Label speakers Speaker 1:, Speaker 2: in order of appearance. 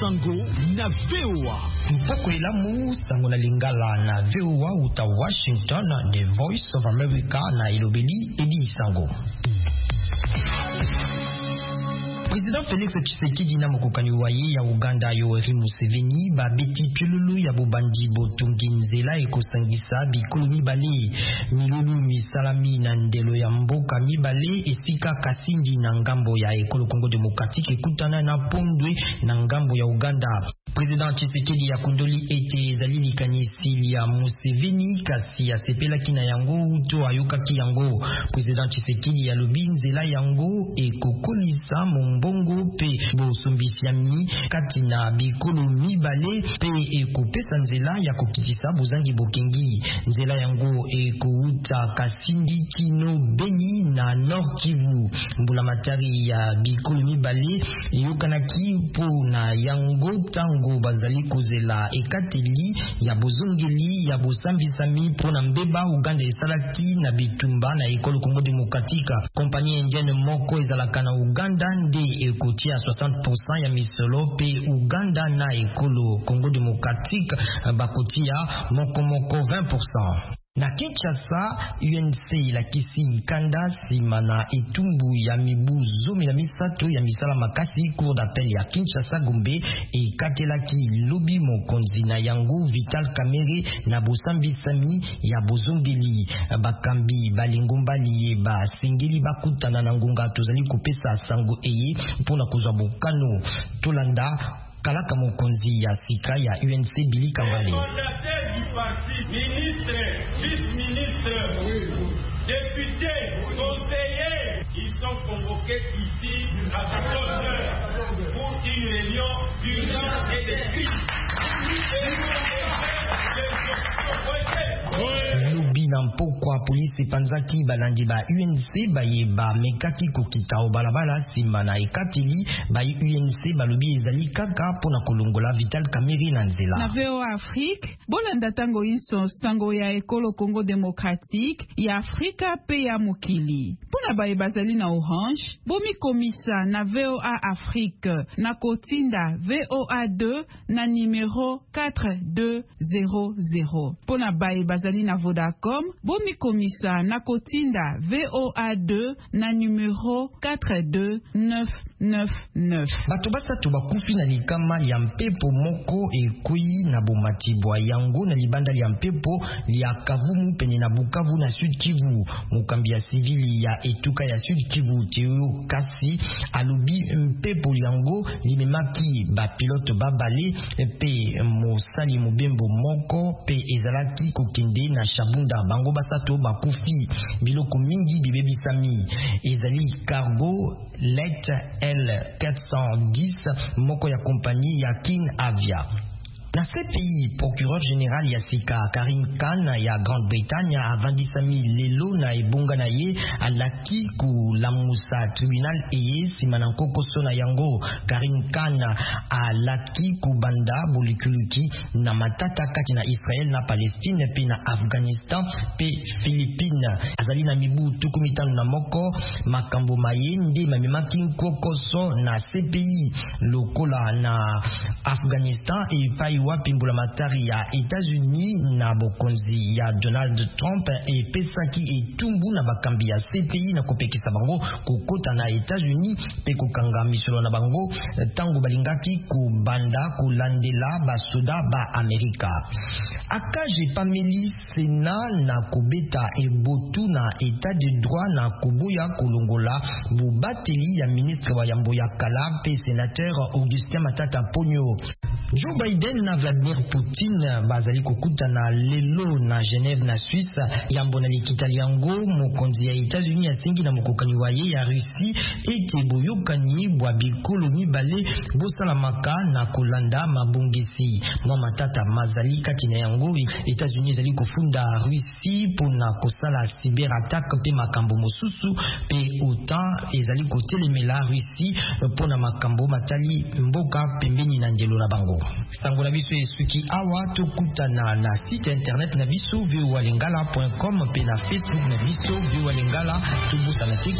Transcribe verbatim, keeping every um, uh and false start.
Speaker 1: Sango na V O A.
Speaker 2: Mpoko elamu Sango na Lingala na V O A uta Washington, The Voice of America na ilobeli Edi Sango. Président Félix Tshisekedi na mokokani waye ya Uganda Yoweri Museveni ba beti pilulu ya bobandi botungi nzela ekosangisa bikolo mibale milulu misalami na ndelo ya mboka mibale esika Kasindi na ngambo ya ekolo Congo Democratique ekutana na Pondwe na ngambo ya Uganda. Président Tshisekedi ya kundoli ete zalili kanisi ya Museveni kasi ya sepela kina yango uto ayokaki yango. Président Tshisekedi ya lobi nzela yango ekokolisa mbongo pe bosumbisiami kati na bikolo mibale pe ekopesa nzela ya kokitisa bozangi bokengi. Nzela yango ekouta Kasindi kino Beni na Nord Kivu. Mbula matari ya bikolo mibale yokanaki po na yango tango bazali kozela ekateli ya bozongeli ya bosambisami po na mbeba Uganda esalaki na bitumba na ekolo Congo Democratique. Kompani indienne moko ezalaka na Uganda nde ekotia soixante pour cent ya misolo pe Uganda na ekolo Congo Democratique bakotia moko moko vingt pour cent. Na Kinshasa, U N C la kisi kanda simana etumbu ya mibu zomi na misato ya misala makasi cour d'appel ya Kinshasa Gombe e katelaki lobi mokonzi na yango Vital Kamerhe na bosambi sami ya bozongeli bakambi balingombali ba singeli bakutana na ngonga tozali kopesa sango eye mpona kozwa bokano tolanda kalaka mokonzi ya sika ya U N C Billy Kambale.
Speaker 3: Ministre, vice-ministre, député, conseiller, ils sont convoqués ici à quatorze heures pour une réunion d'urgence et de crise.
Speaker 2: Lobi na mpokwa polisi panzaki balandi ba U N C baye ba mekaki kokita obalabala sima na ekateli ba U N C balobi ezali kaka pona kolongola Vital Kamerhe na nzela.
Speaker 4: Na V O A Afrique, bolanda tango inso sango ya ekolo Congo Democratique ya Afrika pe ya mokili. Pona baye bazali na Orange, bomi komisa na V O A Afrique na kotinda V O A deux na numéro quatre deux zéro zéro. Pona baye bazali na Vodacom, bomi komisa na kotinda V O A deux na numéro quatre deux neuf neuf neuf.
Speaker 2: Bato basatu bakufi na likama ya mpepo moko ekui na bomatibwa yango na libanda ya mpepo ya Kavumu pene na Bukavu na Sud Kivu. Mukambi ya civili ya etuka ya Sud Kivu Teo Kasi alobi mpepo yango limemaki ba pilote babale pe mosali mobembo moko pe ezalaki kokende na Shabunda. Bango basato bakufi biloko mingi bibebisami ezali cargo Let L quatre cent dix moko ya kompagnie ya King Avia. Na C P I, procureur général ya sika Karim Khan ya Grande-Bretagne avandisami lelo na ebonga na ye alaki ku lamusa tribunal eye simana kokoso na yango. Karim Khan alaki ku banda bolikuluki na matata kati na Israel na Palestine pe na Afghanistan pe Philippines. Azali na mibu tukumitano na moko makambo mayende mamimaki kokoso na C P I lokola na Afghanistan e pai wapi mbula matari ya États-Unis na bokonzi ya Donald Trump e pesaki etumbu na bakambi ya C P I na kopekisa bango kokota na États-Unis pe kokanga misolo na bango tango balingaki kubanda kulandela basoda ba Amerika. Akaje pameli Sena na kobeta ebotu na état de droit na koboya kolongola bubateli ya ministre wa yambo ya kala pe sénateur Augustin Matata Ponyo. Joe Biden na Vladimir Poutine bazali kokuta na lelo na Genève na Suisse yambo na likitali yango mokonzi ya États-Unis asengi na mokokani waye ya Russie ete boyokani bwa bikolo mibale bosalamaka na kolanda mabongesi. Mwa matata mazali kati na yango États-Unis zali kofunda Russie pona kosala cyber attaque pe makambo mosusu pe OTAN ezali kotelemela Russie pona makambo matali mboka pembeni na njelo la bango. Sango na biso esuki awa tokutana na site internet na biso v o a lingala point com pe na Facebook na biso v o a lingala tubusana